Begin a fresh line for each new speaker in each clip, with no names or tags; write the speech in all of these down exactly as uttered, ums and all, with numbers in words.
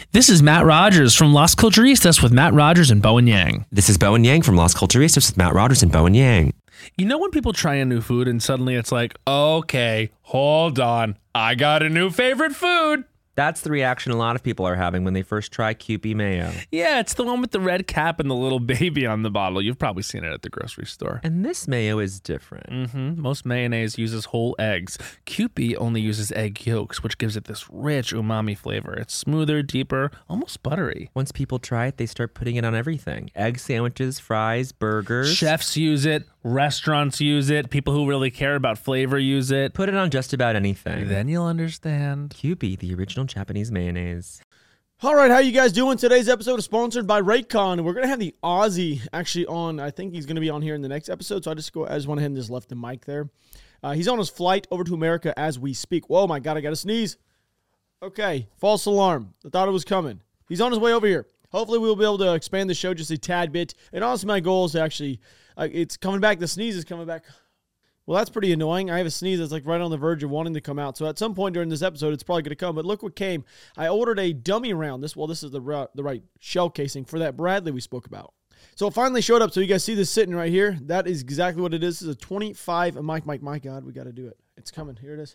This is Matt Rogers from Las Culturistas with Matt Rogers and Bowen Yang.
This is Bowen Yang from Las Culturistas with Matt Rogers and Bowen Yang.
You know when people try a new food and suddenly it's like, okay, hold on, I got a new favorite food.
That's the reaction a lot of people are having when they first try Kewpie mayo.
Yeah, it's the one with the red cap and the little baby on the bottle. You've probably seen it at the grocery store.
And this mayo is different.
Mm-hmm. Most mayonnaise uses whole eggs. Kewpie only uses egg yolks, which gives it this rich umami flavor. It's smoother, deeper, almost buttery.
Once people try it, they start putting it on everything. Egg sandwiches, fries, burgers.
Chefs use it. Restaurants use it. People who really care about flavor use it.
Put it on just about anything.
Then you'll understand.
Kewpie, the original Japanese mayonnaise.
All right, how you guys doing? Today's episode is sponsored by Raycon. We're going to have the Aussie actually on. I think he's going to be on here in the next episode, so I just go. I just went ahead and just left the mic there. Uh, he's on his flight over to America as we speak. Whoa, my God, I got to sneeze. Okay, false alarm. I thought it was coming. He's on his way over here. Hopefully we'll be able to expand the show just a tad bit. And honestly, my goal is to actually, uh, it's coming back. The sneeze is coming back. Well, that's pretty annoying. I have a sneeze that's like right on the verge of wanting to come out. So at some point during this episode, it's probably going to come. But look what came. I ordered a dummy round. This, well, this is the, ra- the right shell casing for that Bradley we spoke about. So it finally showed up. So you guys see this sitting right here. That is exactly what it is. This is a twenty-five. Mike, Mike, my God, we got to do it. It's coming. Here it is.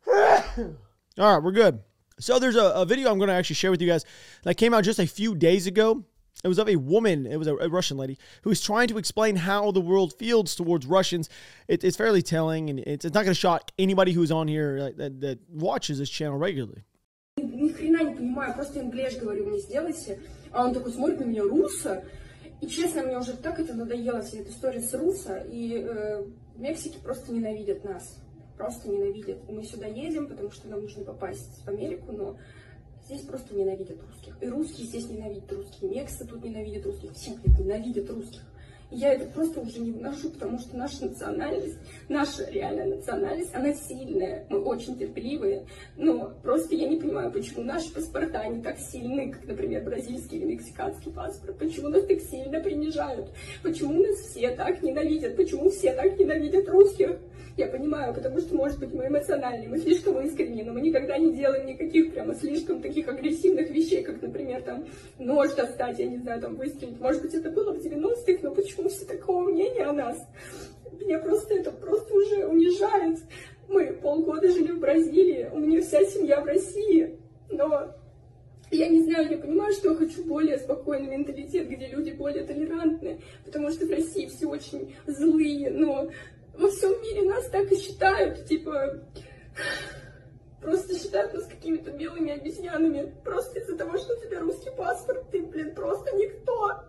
All right, we're good. So there's a, a video I'm going to actually share with you guys that came out just a few days ago. It was of a woman, it was a, a Russian lady, who was trying to explain how the world feels towards Russians. It, it's fairly telling, and it's, it's not going to shock anybody who's on here that, that watches this channel regularly.
Ни хрена не понимаю, просто инглиш говорю, мне сделайте. А он такой смотрит на меня, руссо. И честно, мне уже так это надоело, вся эта история с руссо. И э, в Мексике просто ненавидят нас. Просто ненавидят. Мы сюда едем, потому что нам нужно попасть в Америку, но здесь просто ненавидят русских. И русские здесь ненавидят русских. Мексы тут ненавидят русских. Все, блядь, ненавидят русских. И я это просто уже не выношу, потому что наша национальность, наша реальная национальность, она сильная. Мы очень терпеливые. Но просто я не понимаю, почему наши паспорта не так сильны, как, например, бразильский или мексиканский паспорт. Почему нас так сильно принижают? Почему нас все так ненавидят? Почему все так ненавидят русских? Я понимаю, потому что, может быть, мы эмоциональны, мы слишком искренни, но мы никогда не делаем никаких прямо слишком таких агрессивных вещей, как, например, там, нож достать, я не знаю, там, выстрелить. Может быть, это было в девяностых, но почему все такого мнения о нас? Меня просто это просто уже унижает. Мы полгода жили в Бразилии, у меня вся семья в России, но я не знаю, я понимаю, что я хочу более спокойный менталитет, где люди более толерантны, потому что в России все очень злые, но во всем мире нас так и считают, типа, просто считают нас какими-то белыми обезьянами, просто из-за того, что у тебя русский паспорт, ты, блин, просто никто.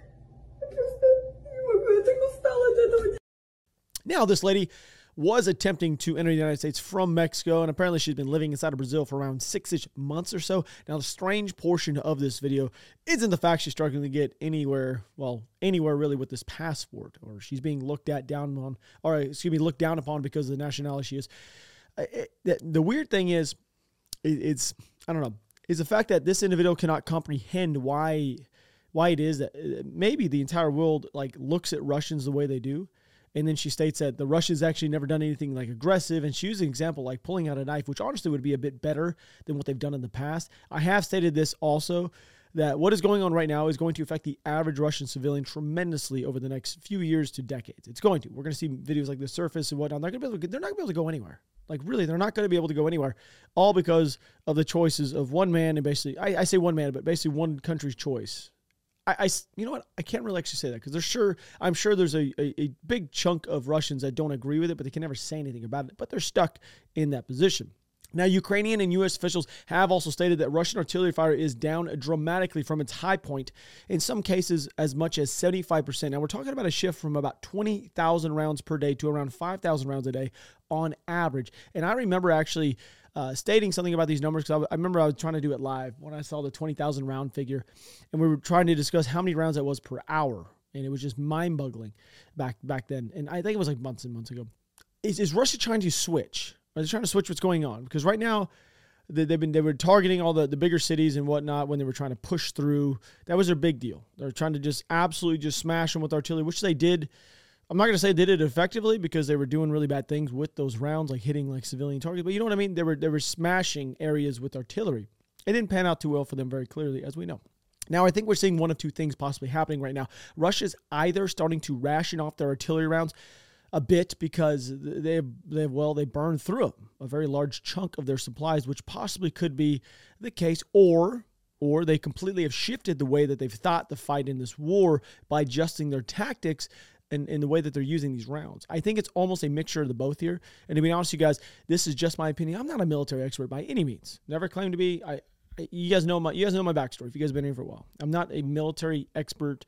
Я просто не могу, я так устала от этого.
Now, this lady was attempting to enter the United States from Mexico, and apparently she's been living inside of Brazil for around six-ish months or so. Now, the strange portion of this video isn't the fact she's struggling to get anywhere, well, anywhere really with this passport, or she's being looked at down on, or excuse me, looked down upon because of the nationality she is. It, the, the weird thing is, it, it's, I don't know, is the fact that this individual cannot comprehend why, why it is that maybe the entire world like looks at Russians the way they do. And then she states that the Russians actually never done anything like aggressive. And she used an example like pulling out a knife, which honestly would be a bit better than what they've done in the past. I have stated this also, that what is going on right now is going to affect the average Russian civilian tremendously over the next few years to decades. It's going to. We're going to see videos like this surface and whatnot. They're, gonna be able to, they're not going to be able to go anywhere. Like, really, they're not going to be able to go anywhere, all because of the choices of one man and basically, I, I say one man, but basically one country's choice. I, I, you know what? I can't really actually say that because there's sure, I'm sure there's a, a, a big chunk of Russians that don't agree with it, but they can never say anything about it. But they're stuck in that position. Now, Ukrainian and U S officials have also stated that Russian artillery fire is down dramatically from its high point, in some cases as much as seventy-five percent. Now, we're talking about a shift from about twenty thousand rounds per day to around five thousand rounds a day on average. And I remember actually uh, stating something about these numbers because I, I remember I was trying to do it live when I saw the twenty thousand round figure, and we were trying to discuss how many rounds that was per hour. And it was just mind-boggling back back then. And I think it was like months and months ago. Is, is Russia trying to switch? Are they trying to switch what's going on? Because right now, they, they've been they were targeting all the, the bigger cities and whatnot when they were trying to push through. That was their big deal. They're trying to just absolutely just smash them with artillery, which they did. I'm not going to say they did it effectively because they were doing really bad things with those rounds, like hitting like civilian targets. But you know what I mean? They were they were smashing areas with artillery. It didn't pan out too well for them very clearly, as we know. Now, I think we're seeing one of two things possibly happening right now. Russia's either starting to ration off their artillery rounds a bit because they, they well, they burned through a very large chunk of their supplies, which possibly could be the case, or or they completely have shifted the way that they've thought to fight in this war by adjusting their tactics and, and the way that they're using these rounds. I think it's almost a mixture of the both here. And to be honest with you guys, this is just my opinion. I'm not a military expert by any means. Never claimed to be. I You guys know my you guys know my backstory if you guys have been here for a while. I'm not a military expert.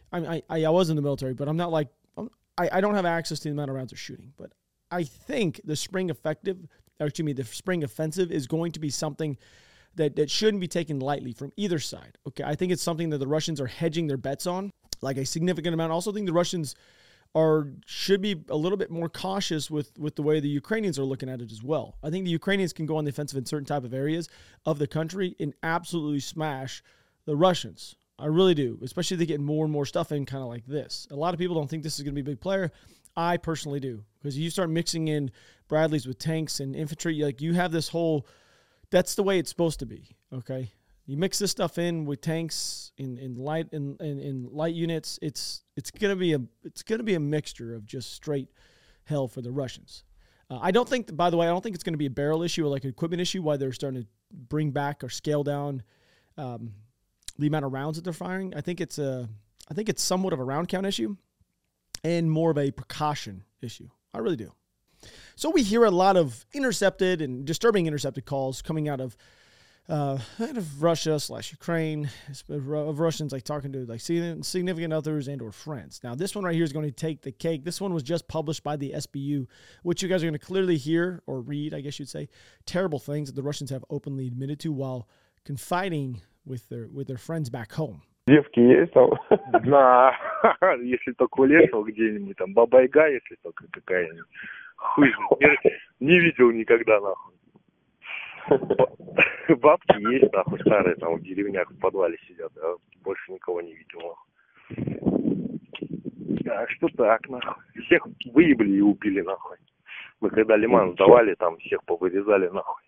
I I, I was in the military, but I'm not like I'm, I I don't have access to the amount of rounds they're shooting. But I think the spring effective, or excuse me, the spring offensive is going to be something that that shouldn't be taken lightly from either side. Okay, I think it's something that the Russians are hedging their bets on, like a significant amount. I also think the Russians are should be a little bit more cautious with, with the way the Ukrainians are looking at it as well. I think the Ukrainians can go on the offensive in certain type of areas of the country and absolutely smash the Russians. I really do, especially if they get more and more stuff in kind of like this. A lot of people don't think this is going to be a big player. I personally do, because you start mixing in Bradleys with tanks and infantry, like you have this whole, that's the way it's supposed to be, okay? You mix this stuff in with tanks in, in light in, in, in light units. It's it's gonna be a it's gonna be a mixture of just straight hell for the Russians. Uh, I don't think, by the way, I don't think it's gonna be a barrel issue or like an equipment issue. Why they're starting to bring back or scale down um, the amount of rounds that they're firing. I think it's a I think it's somewhat of a round count issue and more of a precaution issue. I really do. So we hear a lot of intercepted and disturbing intercepted calls coming out of. Uh, out of Russia slash Ukraine, of Russians like talking to like significant others and or friends. Now, this one right here is going to take the cake. This one was just published by the S B U, which you guys are going to clearly hear or read, I guess you'd say, terrible things that the Russians have openly admitted to while confiding with their with their friends back home.
Девки есть там? На, если только лесу где-нибудь, там Баба-Яга, если только какая-нибудь. Хуй, не видел никогда, нахуй. Бабки есть, нахуй, старые, там в деревнях в подвале сидят, а больше никого не видел, нахуй. А что так, нахуй? Всех выебли и убили, нахуй. Мы когда Лиман сдавали, там всех повырезали, нахуй.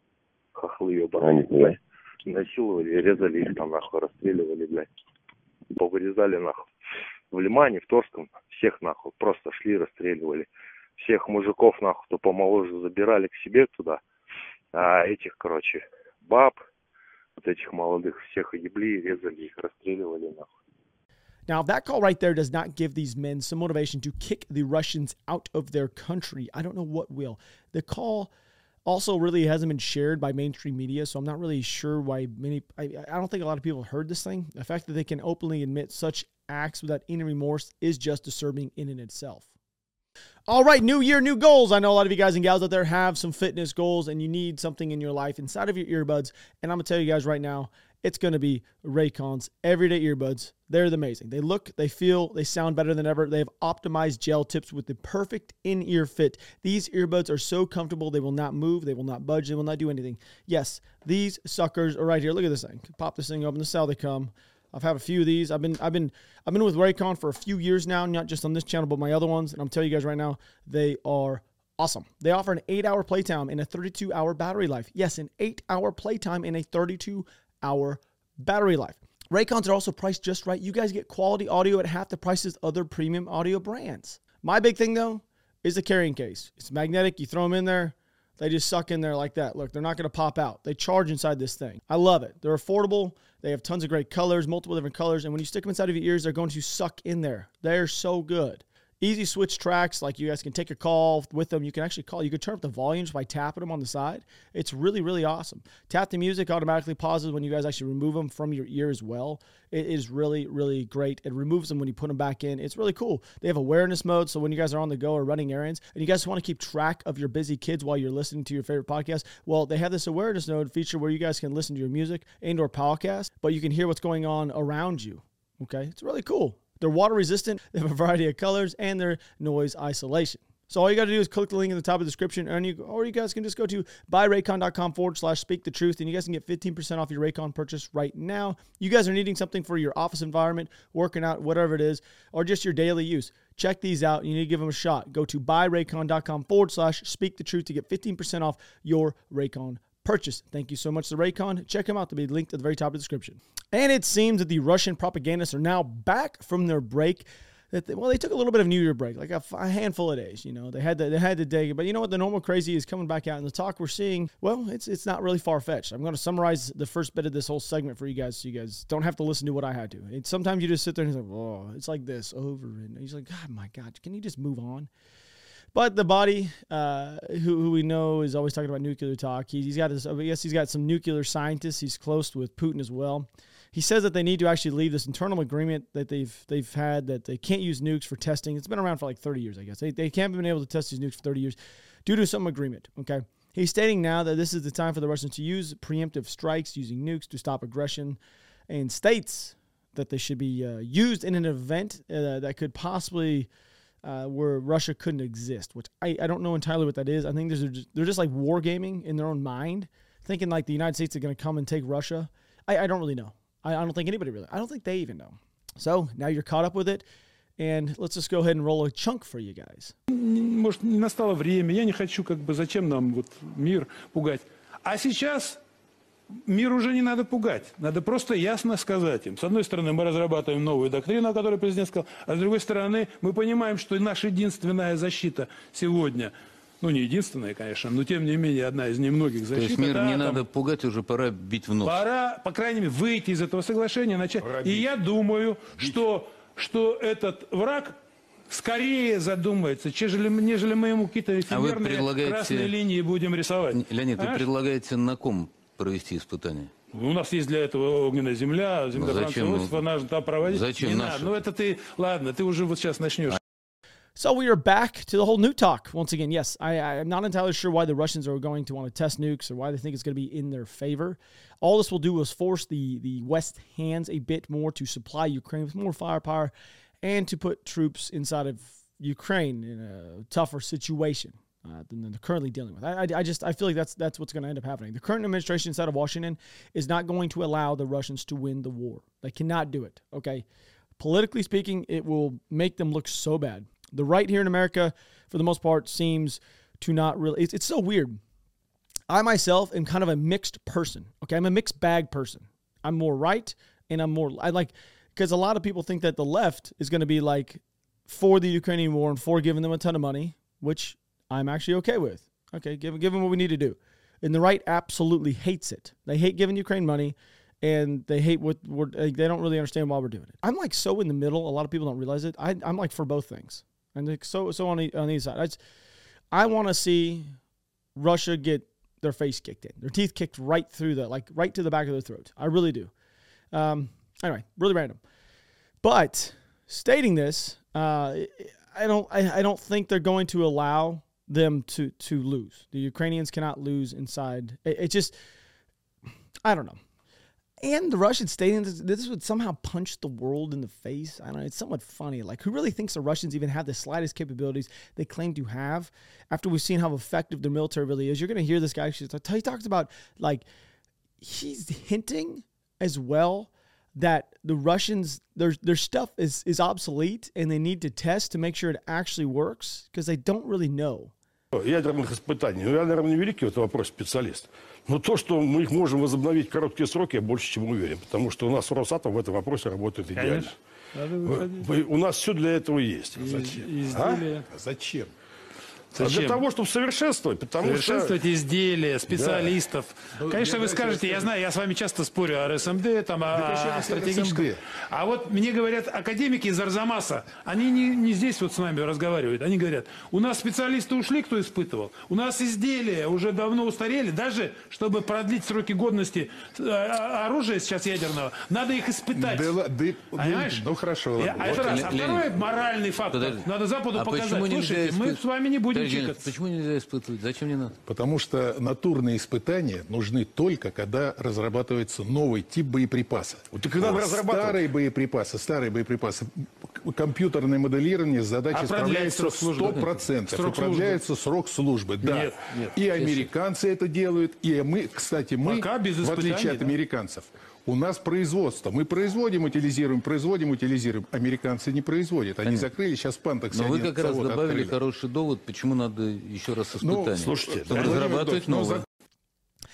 Хохлы ебаные, блядь. Насиловали, резали их там, нахуй, расстреливали, блядь. Повырезали, нахуй. В Лимане, в Торском, всех, нахуй, просто шли, расстреливали. Всех мужиков, нахуй, кто помоложе, забирали к себе туда. А этих, короче, баб, вот этих молодых, всех ебли, резали их, расстреливали, нахуй.
Now, if that call right there does not give these men some motivation to kick the Russians out of their country, I don't know what will. The call also really hasn't been shared by mainstream media, so I'm not really sure why many, I, I don't think a lot of people have heard this thing. The fact that they can openly admit such acts without any remorse is just disturbing in and itself. All right, new year, new goals. I know a lot of you guys and gals out there have some fitness goals and you need something in your life inside of your earbuds. And I'm going to tell you guys right now, it's going to be Raycon's everyday earbuds. They're amazing. They look, they feel, they sound better than ever. They have optimized gel tips with the perfect in-ear fit. These earbuds are so comfortable, they will not move, they will not budge, they will not do anything. Yes, these suckers are right here. Look at this thing. Pop this thing open. This is how they come. I've had a few of these. I've been I've been I've been with Raycon for a few years now, not just on this channel, but my other ones. And I'm telling you guys right now, they are awesome. They offer an eight-hour playtime and a thirty-two hour battery life. Yes, an eight-hour playtime and a thirty-two hour battery life. Raycons are also priced just right. You guys get quality audio at half the prices of other premium audio brands. My big thing though is the carrying case. It's magnetic. You throw them in there. They just suck in there like that. Look, they're not going to pop out. They charge inside this thing. I love it. They're affordable. They have tons of great colors, multiple different colors. And when you stick them inside of your ears, they're going to suck in there. They're so good. Easy switch tracks, like you guys can take a call with them. You can actually call. You can turn up the volumes by tapping them on the side. It's really, really awesome. Tap the music automatically pauses when you guys actually remove them from your ear as well. It is really, really great. It removes them when you put them back in. It's really cool. They have awareness mode, so when you guys are on the go or running errands, and you guys want to keep track of your busy kids while you're listening to your favorite podcast, well, they have this awareness mode feature where you guys can listen to your music and or podcast, but you can hear what's going on around you. Okay? It's really cool. They're water resistant, they have a variety of colors, and they're noise isolation. So all you got to do is click the link in the top of the description, and you, or you guys can just go to buyraycon.com forward slash speak the truth, and you guys can get fifteen percent off your Raycon purchase right now. You guys are needing something for your office environment, working out, whatever it is, or just your daily use. Check these out. You need to give them a shot. Go to buyraycon.com forward slash speak the truth to get fifteen percent off your Raycon purchase. Thank you so much to Raycon. Check them out. They'll be linked at the very top of the description. And it seems that the Russian propagandists are now back from their break. That they, well, they took a little bit of New Year break, like a, a handful of days. You know, they had to, they had to dig it. But you know what? The normal crazy is coming back out, and the talk we're seeing, well, it's it's not really far fetched. I'm going to summarize the first bit of this whole segment for you guys, so you guys don't have to listen to what I had to. It, sometimes you just sit there and it's like, oh, it's like this over, and he's like, God, my God, can you just move on? But the body, uh, who, who we know is always talking about nuclear talk, he, he's got his, I guess he's got some nuclear scientists. He's close with Putin as well. He says that they need to actually leave this internal agreement that they've they've had that they can't use nukes for testing. It's been around for like thirty years, I guess. They they can't been able to test these nukes for thirty years due to some agreement. Okay, he's stating now that this is the time for the Russians to use preemptive strikes using nukes to stop aggression, and states that they should be uh, used in an event uh, that could possibly. Uh, where Russia couldn't exist, which I, I don't know entirely what that is. I think they're just, they're just like wargaming in their own mind, thinking like the United States are going to come and take Russia. I, I don't really know. I, I don't think anybody really, I don't think they even know. So now you're caught up with it, and let's just go ahead and roll a chunk for you guys.
Может, не настало время, я не хочу, как бы, зачем нам вот мир пугать. А сейчас мир уже не надо пугать. Надо просто ясно сказать им. С одной стороны, мы разрабатываем новую доктрину, о которой президент сказал, а с другой стороны, мы понимаем, что наша единственная защита сегодня, ну, не единственная, конечно, но, тем не менее, одна из немногих защит.
То есть мир
да,
не
там,
надо пугать, уже пора бить в нос.
Пора, по крайней мере, выйти из этого соглашения. Начать. И я думаю, что, что этот враг скорее задумается, нежели, нежели мы ему какие-то эфемерные а предлагаете... красные линии будем рисовать.
Леонид,
а?
Вы предлагаете на ком провести испытания?
У нас есть для этого огненная земля, земля Франца Иосифа, надо там проводить.
Зачем
не
наша?
Надо. Ну это ты, ладно, ты уже вот сейчас начнешь.
So we are back to the whole nuke talk once again. Yes, I, I'm not entirely sure why the Russians are going to want to test nukes or why they think it's going to be in their favor. All this will do is force the, the West hands a bit more to supply Ukraine with more firepower and to put troops inside of Ukraine in a tougher situation uh, than they're currently dealing with. I, I, I just I feel like that's that's what's going to end up happening. The current administration inside of Washington is not going to allow the Russians to win the war. They cannot do it. Okay, politically speaking, it will make them look so bad. The right here in America, for the most part, seems to not really... It's, it's so weird. I myself am kind of a mixed person. Okay, I'm a mixed bag person. I'm more right, and I'm more... I like... Because a lot of people think that the left is going to be like for the Ukrainian war and for giving them a ton of money, which I'm actually okay with. Okay, give, give them what we need to do. And the right absolutely hates it. They hate giving Ukraine money, and they hate what we're... They don't really understand why we're doing it. I'm like so in the middle. A lot of people don't realize it. I, I'm like for both things. And so so on the, on the side. I, just, I want to see Russia get their face kicked in. Their teeth kicked right through the, like right to the back of their throat. I really do. Um, anyway, really random. But stating this, uh, I don't I, I don't think they're going to allow them to, to lose. The Ukrainians cannot lose inside. It, it just, I don't know. And the Russians stating this, this would somehow punch the world in the face. I don't know. It's somewhat funny. Like, who really thinks the Russians even have the slightest capabilities they claim to have after we've seen how effective their military really is? You're going to hear this guy. He talks about, like, he's hinting as well that the Russians, their, their stuff is, is obsolete and they need to test to make sure it actually works because they don't really know.
Ядерных испытаний. Ну, я, наверное, не великий в этом вопросе специалист. Но то, что мы их можем возобновить в короткие сроки, я больше чем уверен. Потому что у нас Росатом в этом вопросе работает идеально. У нас все для этого есть.
Изделия.
А? Зачем? А для того, чтобы совершенствовать, потому
совершенствовать
что...
изделия, специалистов. Да. Конечно, вы скажете, я знаю, я с вами часто спорю о эр эс эм дэ, там, о, о стратегическом. А вот мне говорят, академики из Арзамаса, они не, не здесь вот с нами разговаривают, они говорят, у нас специалисты ушли, кто испытывал, у нас изделия уже давно устарели, даже чтобы продлить сроки годности оружия сейчас ядерного, надо их испытать. Да, да, понимаешь?
Ну хорошо.
Я, а это раз. А второй моральный фактор.
Подожди.
Надо Западу
а
показать. Слушайте,
испы...
мы с вами не будем
Подожди, почему нельзя испытывать? Зачем не надо?
Потому что натурные испытания нужны только, когда разрабатывается новый тип боеприпаса.
Вот так и надо разрабатывать.
Старые боеприпасы, старые боеприпасы, компьютерное моделирование задачи справляется сто процентов. И продляется срок службы. Да.
Нет, нет.
И американцы это делают, и мы, кстати, мы, в отличие от
да?
американцев, у нас производство. Мы производим, утилизируем, производим, утилизируем. Американцы не производят. Они
Понятно.
закрыли, сейчас в Пантексе.
Но вы как раз добавили
открыли.
хороший довод, почему надо еще раз испытания.
Ну, слушайте,
чтобы
да,
разрабатывать
ну,
новое.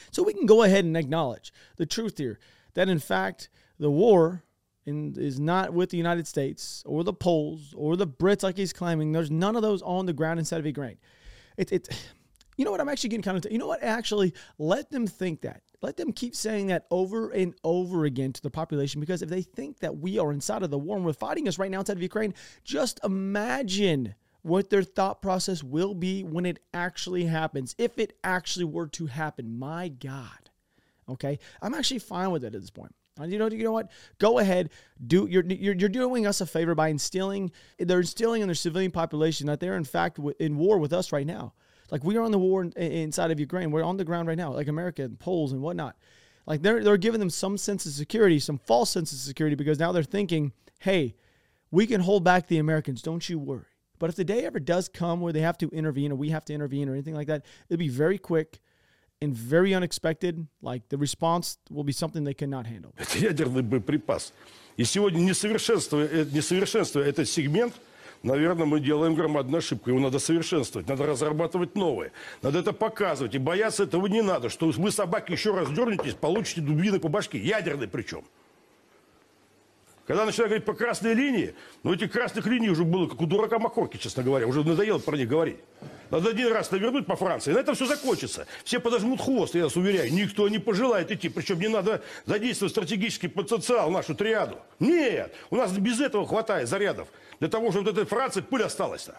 So we can go ahead and acknowledge the truth here that, in fact, the war in, is not with the United States or the Poles or the Brits like he's claiming. There's none of those on the ground inside of Ukraine. It, it, you know what? I'm actually getting kind of, you know what? Actually, let them think that. Let them keep saying that over and over again to the population, because if they think that we are inside of the war and we're fighting us right now inside of Ukraine, just imagine what their thought process will be when it actually happens, if it actually were to happen. My God. Okay? I'm actually fine with it at this point. You know, you know what? Go ahead. Do you're, you're you're doing us a favor by instilling, they're instilling in their civilian population that they're in fact in war with us right now. Like, we are on the war in, inside of Ukraine. We're on the ground right now, like America and Poles and whatnot. Like, they're they're giving them some sense of security, some false sense of security, because now they're thinking, hey, we can hold back the Americans. Don't you worry. But if the day ever does come where they have to intervene or we have to intervene or anything like that, it'll be very quick and very unexpected. Like, the response will be something they cannot handle.
Это ядерный боеприпас. И сегодня, несовершенствуя, несовершенствуя этот сегмент, наверное, мы делаем громадную ошибку. Его надо совершенствовать, надо разрабатывать новое. Надо это показывать. И бояться этого не надо. Что вы, собаки, еще раз дернетесь, получите дубины по башке. Ядерные причем. Когда начинают говорить по красной линии, ну, этих красных линий уже было, как у дурака Махорки, честно говоря. Уже надоело про них говорить. Надо один раз навернуть по Франции, и на этом все закончится. Все подожмут хвост, я вас уверяю. Никто не пожелает идти. Причем не надо задействовать стратегический потенциал, нашу триаду. Нет, у нас без этого хватает зарядов. Для того, чтобы от этой Франции пыль осталась-то.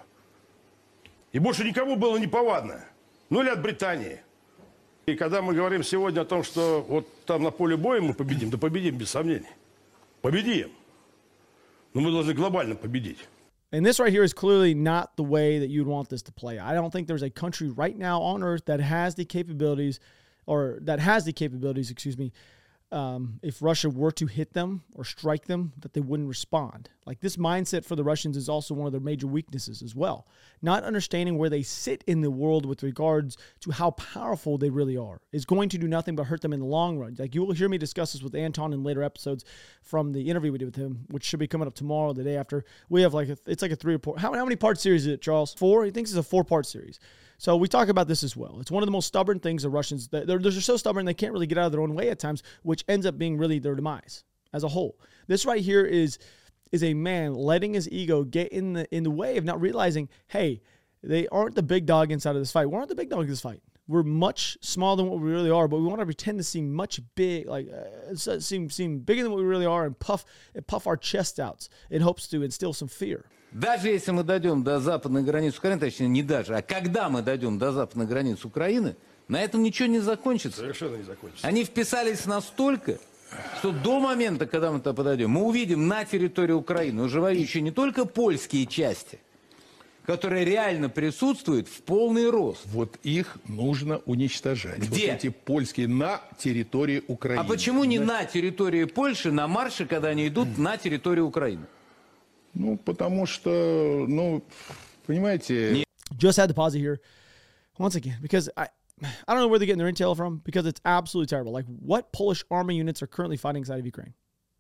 И больше никому было неповадно. Ну или от Британии. И когда мы говорим сегодня о том, что вот там на поле боя мы победим, да победим без сомнений. Победим. Но мы должны глобально победить.
And this right here is clearly not the way that you'd want this to play. I don't think there's a country right now on earth that has the capabilities, or that has the capabilities, excuse me, um, if Russia were to hit them or strike them, that they wouldn't respond. Like, this mindset for the Russians is also one of their major weaknesses as well. Not understanding where they sit in the world with regards to how powerful they really are is going to do nothing but hurt them in the long run. Like, you will hear me discuss this with Anton in later episodes from the interview we did with him, which should be coming up tomorrow, the day after. We have like, a, it's like a three or four. How, how many part series is it, Charles? Four? He thinks it's a four part series. So we talk about this as well. It's one of the most stubborn things the Russians, they're, they're so stubborn they can't really get out of their own way at times, which ends up being really their demise as a whole. This right here is is a man letting his ego get in the in the way of not realizing, hey, they aren't the big dog inside of this fight. We aren't the big dog in this fight. We're much smaller than what we really are, but we want to pretend to seem much big, like uh, seem seem bigger than what we really are, and puff and puff our chests out in hopes to instill some fear.
Даже если мы дойдем до западной границы Украины, точнее, не даже, а когда мы дойдем до западной границы Украины, на этом ничего не закончится.
Совершенно не закончится.
Они вписались настолько, что до момента, когда мы туда подойдем, мы увидим на территории Украины уже воюющие не только польские части, которые реально присутствуют в полный рост.
Вот их нужно уничтожать.
Где?
Вот эти польские на территории Украины.
А почему не на территории Польши, на марше, когда они идут на территорию Украины?
Ну, потому что, ну, понимаете...
Just had to pause it here once again, because I, I don't know where they're getting their intel from, because it's absolutely terrible. Like, what Polish army units are currently fighting inside of Ukraine?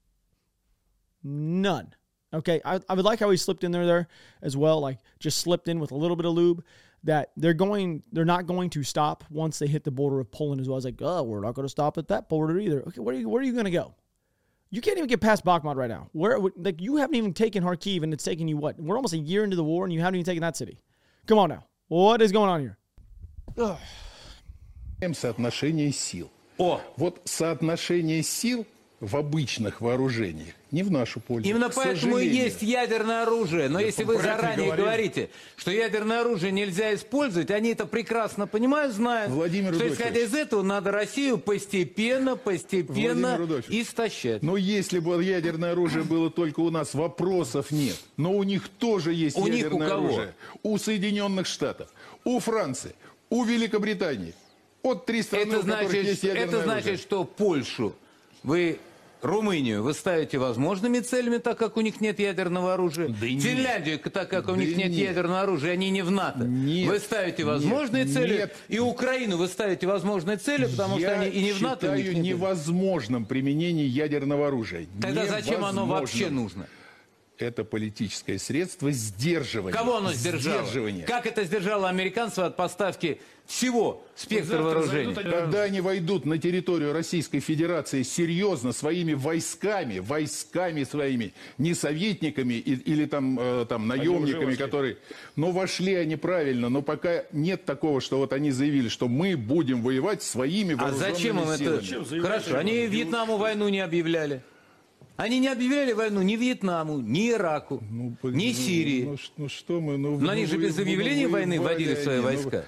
None. Okay, I, I would like how he slipped in there there as well, like just slipped in with a little bit of lube, that they're going, they're not going to stop once they hit the border of Poland as well. I was like, oh, we're not going to stop at that border either. Okay, where are you, where are you going to go? You can't even get past Bakhmut right now. Where, like, you haven't even taken Kharkiv, and it's taken you what? We're almost a year into the war, and you haven't even taken that city. Come on now. What is going on here? Ugh.
Соотношение сил.
О!
Вот соотношение сил в обычных вооружениях не в нашу пользу.
Именно поэтому и есть ядерное оружие. Но если вы заранее говорите, что ядерное оружие нельзя использовать, они это прекрасно понимают, знают,
Владимир
что исходя из этого надо Россию постепенно, постепенно истощать.
Но если бы ядерное оружие было только у нас, вопросов нет. Но у них тоже есть
у
ядерное
них у
оружие. У Соединенных Штатов, у Франции, у Великобритании. От три страны,
это
у которых
значит,
есть ядерное
это значит,
оружие.
что Польшу вы... Румынию вы ставите возможными целями, так как у них нет ядерного оружия. Да Финляндию, нет. так как у них да нет, нет ядерного оружия, они не в НАТО. Нет. Вы ставите возможные нет. цели. Нет. И Украину вы ставите возможные цели, потому Я что они и не в НАТО.
Я считаю невозможным применение ядерного оружия.
Тогда
невозможно.
Зачем оно вообще нужно?
это политическое средство сдерживания.
Кого оно сдержало?
Сдерживания.
Как это сдержало американцев от поставки всего спектра
Вот
вооружений?
зайдут,
Когда они войдут на территорию Российской Федерации серьезно своими войсками, войсками своими, не советниками и- или там, э, там наемниками, которые... Но вошли они правильно, но пока нет такого, что вот они заявили, что мы будем воевать своими
А
вооруженными
зачем им это?
силами.
Хорошо, они Вьетнаму войну не объявляли. Они не объявляли войну ни Вьетнаму, ни Ираку,
Ну,
ни
ну,
Сирии.
Ну, ш- ну что мы... Ну,
Но они
ну,
же
вы-
без
ну,
объявления
ну,
войны
воевали
вводили свои
они, ну,
войска.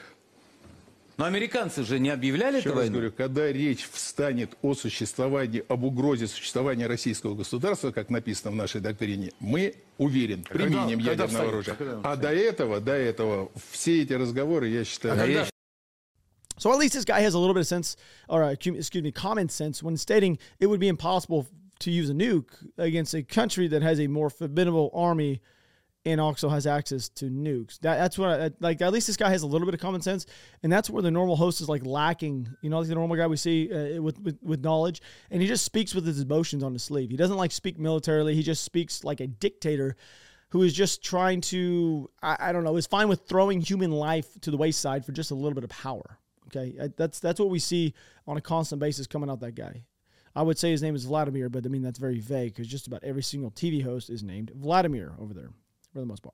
Но американцы же не объявляли
Еще
эту
раз
войну.
говорю, когда речь встанет о существовании, об угрозе существования российского государства, как написано в нашей доктрине, мы, уверен, применим
когда
ядерное
встанет?
оружие.
Когда
А до этого, до этого, все эти разговоры, я считаю...
А я
So at least this guy has a little bit of sense, or uh, excuse me, common sense when stating it would be impossible to use a nuke against a country that has a more formidable army and also has access to nukes. That, that's what I, like. At least this guy has a little bit of common sense, and that's where the normal host is like lacking. You know, like the normal guy we see uh, with, with with knowledge, and he just speaks with his emotions on his sleeve. He doesn't like speak militarily. He just speaks like a dictator who is just trying to, I, I don't know, is fine with throwing human life to the wayside for just a little bit of power. Okay, that's that's what we see on a constant basis coming out that guy. I would say his name is Vladimir, but I mean, that's very vague because just about every single T V host is named Vladimir over there for the most part.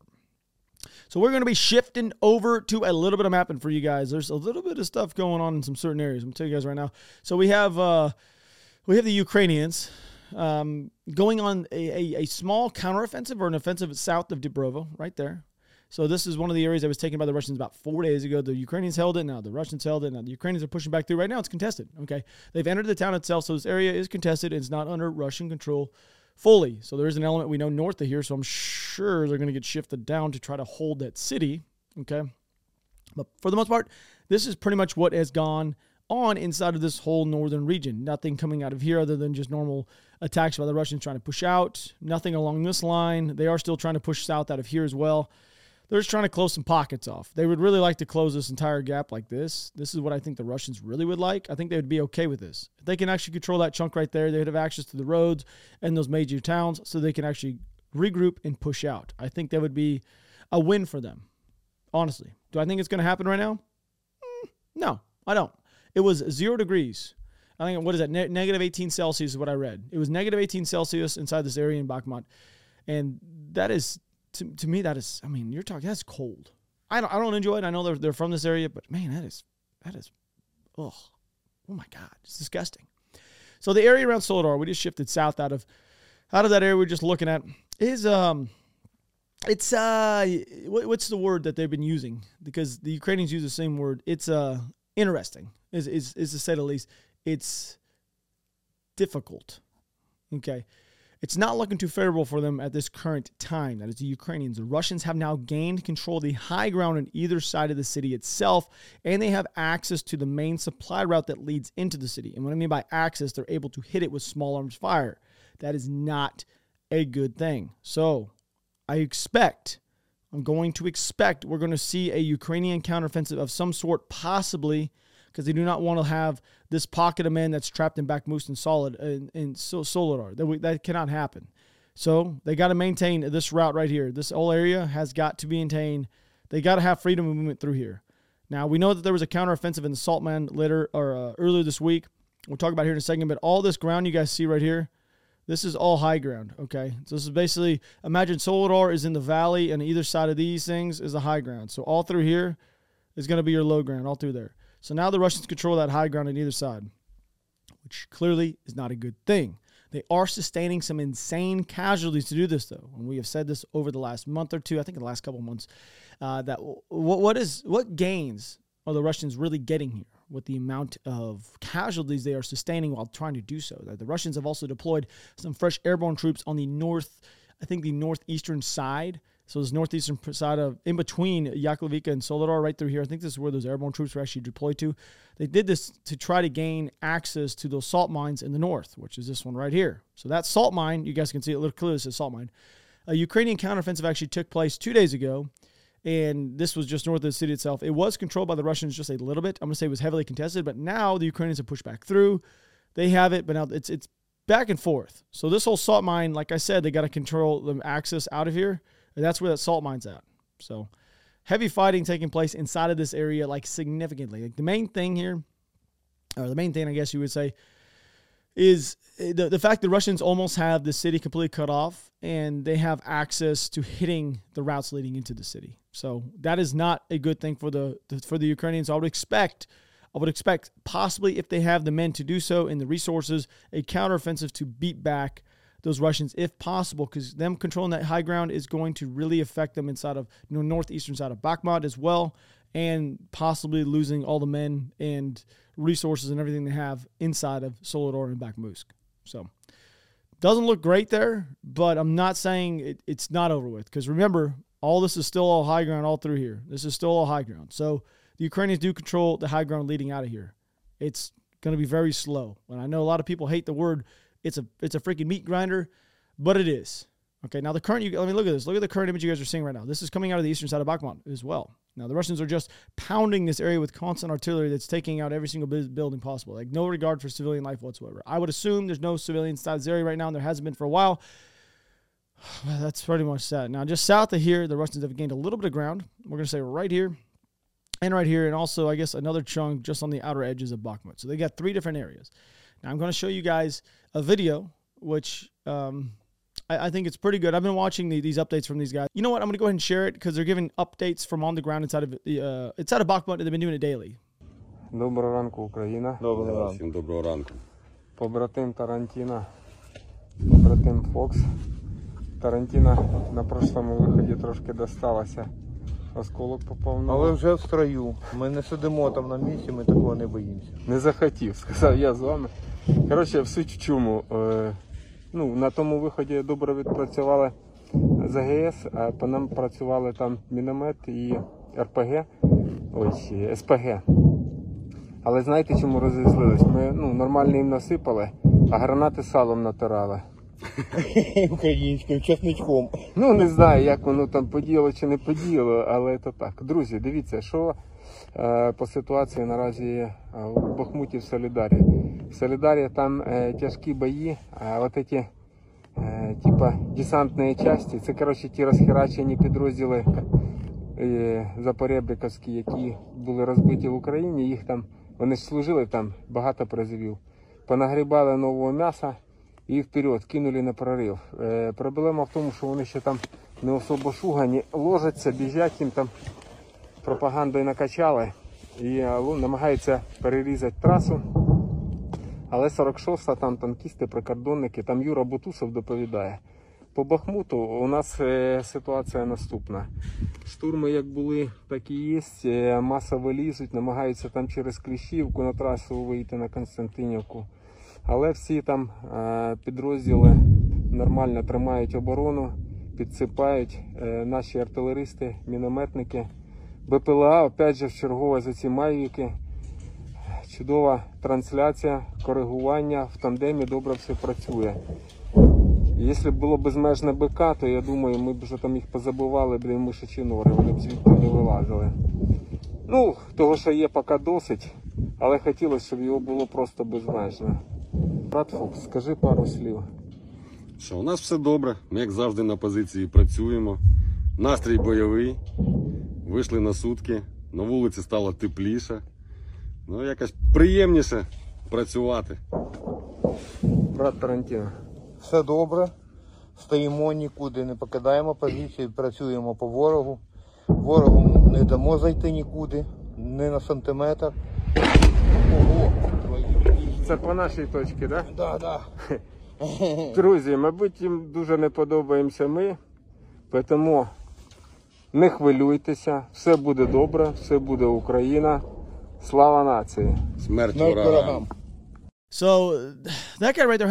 So we're going to be shifting over to a little bit of mapping for you guys. There's a little bit of stuff going on in some certain areas. I'm going to tell you guys right now. So we have uh, we have the Ukrainians um, going on a, a, a small counteroffensive or an offensive south of Dubrovo, right there. So this is one of the areas that was taken by the Russians about four days ago. The Ukrainians held it. Now the Russians held it. Now the Ukrainians are pushing back through. Right now it's contested. Okay, they've entered the town itself, so this area is contested. It's not under Russian control fully. So there is an element we know north of here. So I'm sure they're going to get shifted down to try to hold that city. Okay, but for the most part, this is pretty much what has gone on inside of this whole northern region. Nothing coming out of here other than just normal attacks by the Russians trying to push out. Nothing along this line. They are still trying to push south out of here as well. They're just trying to close some pockets off. They would really like to close this entire gap like this. This is what I think the Russians really would like. I think they would be okay with this. If they can actually control that chunk right there, they'd have access to the roads and those major towns so they can actually regroup and push out. I think that would be a win for them, honestly. Do I think it's going to happen right now? Mm, no, I don't. It was zero degrees. I think, what is that? Ne- negative eighteen Celsius is what I read. It was negative eighteen Celsius inside this area in Bakhmut. And that is... To, to me, that is, I mean, you're talking, that's cold. I don't, I don't enjoy it. I know they're, they're from this area, but man, that is, that is, ugh. Oh my God, it's disgusting. So the area around Soledar, we just shifted south out of, out of that area we're just looking at is, um, it's, uh, what, what's the word that they've been using? Because the Ukrainians use the same word. It's, uh, interesting, is, is, is to say the least. It's difficult. Okay. It's not looking too favorable for them at this current time. That is the Ukrainians. The Russians have now gained control of the high ground on either side of the city itself, and they have access to the main supply route that leads into the city. And what I mean by access, they're able to hit it with small arms fire. That is not a good thing. So I expect, I'm going to expect we're going to see a Ukrainian counteroffensive of some sort, possibly, because they do not want to have this pocket of men that's trapped in Bakhmut and Solid and, and so Soledar. That, we, that cannot happen. So they got to maintain this route right here. This whole area has got to be maintained. They got to have freedom of movement through here. Now, we know that there was a counteroffensive in the Saltman later or uh, earlier this week. We'll talk about it here in a second, but all this ground you guys see right here, this is all high ground, okay? So this is basically, imagine Soledar is in the valley, and either side of these things is the high ground. So all through here is going to be your low ground, all through there. So now the Russians control that high ground on either side, which clearly is not a good thing. They are sustaining some insane casualties to do this, though. And we have said this over the last month or two, I think in the last couple of months, uh, that what, what is what gains are the Russians really getting here with the amount of casualties they are sustaining while trying to do so? The Russians have also deployed some fresh airborne troops on the north, I think the northeastern side. So this northeastern side of, in between Yakovlevka and Soledar, right through here. I think this is where those airborne troops were actually deployed to. They did this to try to gain access to those salt mines in the north, which is this one right here. So that salt mine, you guys can see it a little clearly, this is salt mine. A Ukrainian counteroffensive actually took place two days ago, and this was just north of the city itself. It was controlled by the Russians just a little bit. I'm going to say it was heavily contested, but now the Ukrainians have pushed back through. They have it, but now it's it's back and forth. So this whole salt mine, like I said, they got to control the access out of here. And that's where that salt mine's at. So heavy fighting taking place inside of this area, like significantly. Like the main thing here, or the main thing I guess you would say, is the, the fact the Russians almost have the city completely cut off and they have access to hitting the routes leading into the city. So that is not a good thing for the, the for the Ukrainians. I would expect, I would expect possibly if they have the men to do so and the resources, a counteroffensive to beat back those Russians if possible, because them controlling that high ground is going to really affect them inside of, you know, northeastern side of Bakhmut as well, and possibly losing all the men and resources and everything they have inside of Soledar and Bakhmutsk. So doesn't look great there, but I'm not saying it, it's not over with, because remember, all this is still all high ground all through here. This is still all high ground. So the Ukrainians do control the high ground leading out of here. It's going to be very slow. And I know a lot of people hate the word, it's a it's a freaking meat grinder, but it is. Okay, now the current, you, let me look at this. Look at the current image you guys are seeing right now. This is coming out of the eastern side of Bakhmut as well. Now, the Russians are just pounding this area with constant artillery that's taking out every single building possible. Like, no regard for civilian life whatsoever. I would assume there's no civilians inside this area right now, and there hasn't been for a while. Well, that's pretty much sad. Now, just south of here, the Russians have gained a little bit of ground. We're going to say right here and right here, and also, I guess, another chunk just on the outer edges of Bakhmut. So they got three different areas. Now, I'm going to show you guys a video, which um, I, I think it's pretty good. I've been watching the, these updates from these guys. You know what? I'm going to go ahead and share it because they're giving updates from on the ground inside of uh, inside of Bakhmut, and they've been doing it daily.
Доброго ранку, Україна.
Доброго ранку. Всім доброго ранку.
Побратим Тарантіна, побратим Фокс. Тарантіна на прошлому виході трошки досталося. Осколок попав на...
Але вже в строю. Ми не сидимо там на місці, ми такого не боїмося.
Не захотів, сказав я з вами. Коротше, в суть в чому. Е, ну, на тому виході добре відпрацювали з А Ге Ес, а по нам працювали там міномет і Р Пе Ге, ось, С Пе Ге. Але знаєте, чому розізлились? Ми ну, нормально їм насипали, а гранати салом натирали.
Українським чесничком.
Ну, не знаю, як воно там подіяло чи не подіяло, але це так. Друзі, дивіться, що е, по ситуації наразі е, в Бахмуті в Солідарі. В Солідарі там е, тяжкі бої, а от ці е, типа десантні частини, це, коротше, ті розхерачені підрозділи е, запорєбріковські, які були розбиті в Україні, їх там, вони ж служили там, багато призовів. Понагрібали нового м'яса і вперед, кинули на прорив. Е, проблема в тому, що вони ще там не особо шугані, ложаться, біжать, їм там пропагандою накачали і намагаються перерізати трасу. Але сорок шоста, там танкісти, прикордонники, там Юра Бутусов доповідає. По Бахмуту у нас е, ситуація наступна. Штурми як були, так і є, е, масово лізуть, намагаються там через Кліщівку на трасу вийти на Константинівку. Але всі там е, підрозділи нормально тримають оборону, підсипають е, наші артилеристи, мінометники. Бе Пе Ел А, опять же, в чергове за ці майвіки. Чудова трансляція, коригування, в тандемі добре все працює. Якщо б було безмежне Бе Ка, то я думаю, ми б вже там їх позабивали, блін, мишачі нори, вони б звідти не вилазили. Ну, того, що є поки досить, але хотілося, щоб його було просто безмежно. Брат Фокс, скажи пару слів.
Що, у нас все добре, ми як завжди на позиції працюємо. Настрій бойовий, вийшли на сутки, на вулиці стало тепліше. Ну, якось приємніше працювати.
Брат Тарантіно.
Все добре, стоїмо нікуди, не покидаємо позиції, працюємо по ворогу. Ворогу не дамо зайти нікуди, не на сантиметр. Ого,
це по нашій точці, так? Да?
Да, да.
Друзі, мабуть, їм дуже не подобаємося ми, тому не хвилюйтеся, все буде добре, все буде Україна. Слава нації!
Смерть ворогам!
So that guy right there